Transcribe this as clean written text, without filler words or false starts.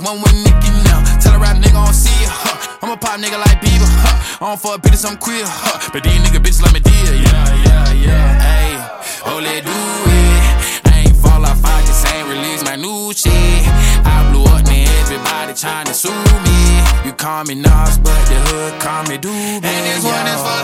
one with Nicky now. Tell a rap nigga I don't see ya, huh. I'm a pop nigga like Bieber, huh. I don't fuck bitches, I'm queer, huh. But these nigga bitches let me deal, yeah. Ayy, oh, let do it. I ain't fall off, I just ain't release my new shit. I blew up, man, everybody tryna sue me. You call me Nas, but the hood call me Doobie. And this one is for